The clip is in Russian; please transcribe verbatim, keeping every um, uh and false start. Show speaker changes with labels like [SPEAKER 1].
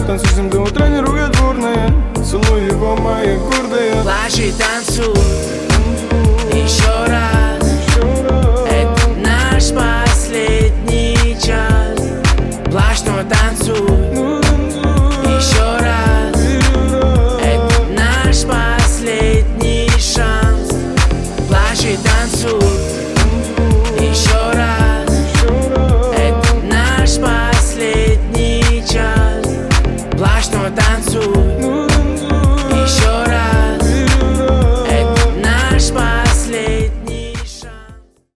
[SPEAKER 1] Танцуй с ним до утра, не ругай дворные. Целуй его, мои гордые.
[SPEAKER 2] Плачь и танцуй.